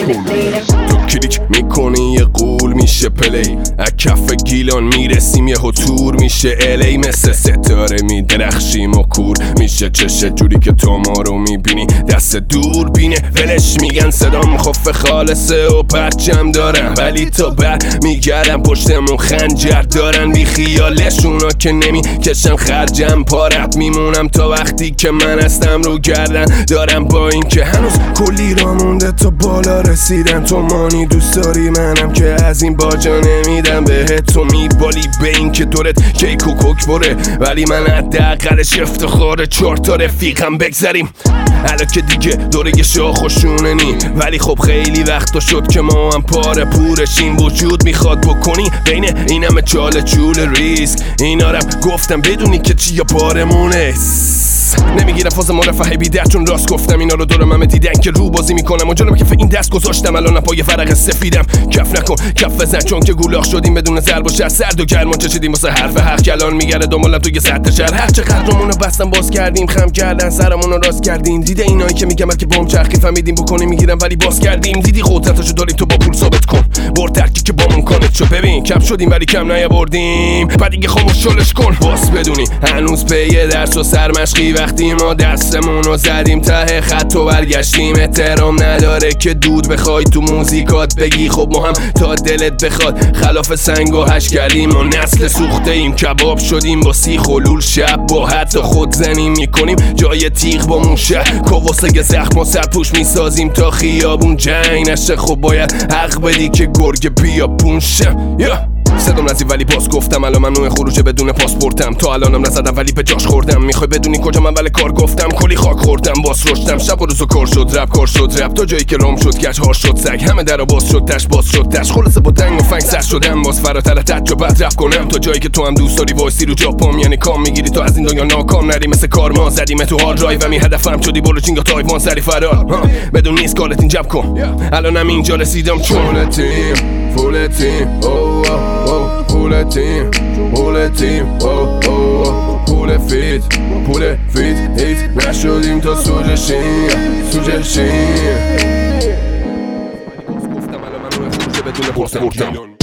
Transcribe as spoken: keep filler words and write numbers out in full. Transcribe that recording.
تو کلیک میکنی یه قول میشه پلی، از کف گیلان میرسیم یه تور میشه الی، مثل ستاره میدرخشیم و کور میشه چشه جوری که تو ما رو میبینی دست دور بینه ولش میگن صدام خف خالصه و پرچم دارن، ولی تا بعد میگردم پشتمون خنجر دارن، بی خیالشونا که نمی کشن خرجم پارت میمونم تا وقتی که من هستم رو گردن دارم، با این که هنوز کلی را مونده تا بالا رسیدن، تو مانی دوست داری منم که از این باجا نمیدم بهت، تو میبالی به این که دورت کیک و کوک بره، ولی من حداقلش افتخار چهار تا رفیقم بگذریم حالا که دیگه دوره شاخ و شونه نی، ولی خب خیلی وقتا شد که ما هم پاره پورشیم، وجود میخواد بکنی بین این همه چاله چول ریسک، اینا رم گفتم بدونی که چی یا بارمونه، نمیگیرم فاز مرفه بیدر چون راست گفتم، اینا رو دورم همه دیدن که رو بازی میکنم و جلوم کف این دست گذاشتم، الان پای فرق سفیدم، کف نکن کف بزن چون که گولاخ شدیم بدون ضرب و شر، سرد و گرم چشیدیم واسه حرف حق، کلان میگره دنبالم توی سطح شهر، هر چقدر رومونو بستم باز کردیم، خم کردن سرمونو راست کردیم، دیده اینایی که میگم که بم چرخی فهمیدیم بکنیم میگیرم ولی باز کردیم، دیدی قدرتاشو داریم تو با پول ثابت کن، برد ترکی که بامون کانت شو، ببین کم شدیم ولی کم نیاوردیم، بعد دیگه خاموش شلش کن، باس بدونی هنوز پی درس و سرمشقی، وقتی ما دستمونو زدیم ته خط و برگشتیم، احترام نداره که دود بخوای تو موزیکات بگی خب ما هم تا دلت بخواد، خلاف سنگ و هش کردیم ما نسل سوخته ایم، کباب شدیم با سیخ و لول، شب با حتی خود زنیم میکنیم جای تیغ با موشه، کواسه زخم و سرپوش میسازیم تا خیابون جنگ نشه، خب باید حق بدی که گرگ بیا پونشه yeah. صدام نزی ولی باز گفتم الان ممنوع خروج بدون پاسپورتم، تا الانم نزدم ولی به جاش خوردم، میخوای بدونی کجا من اول کار گفتم، کلی خاک خوردم باز رشتم، شب و روزو کار شد رپ کار شد رپ، تا جایی که رام شد گچ هار شد سگ، همه درا باز شد تش باز شد تش، خلاصه با دنگ و فنگ سر شدم، باز فراتر تج و بعد رپ کنم، تا جایی که تو هم دوست داری وایسی رو جاپام، یعنی کام میگیری تو از این دنیا ناکام نری، مثل کارما زدیم تو هارد درایو، می هدفم شدی برو چینگا تایوان سری فرار، بدون نیست کارت این جب کن، الانم اینجا رسیدم چون تیم فول تیم او او پول تیم پول تیم او او پول فیت پول فیت هیت نشدیم تا سوجشیم سوجشیم، گفتم الان من روی خروجه بدون پاسپورتم.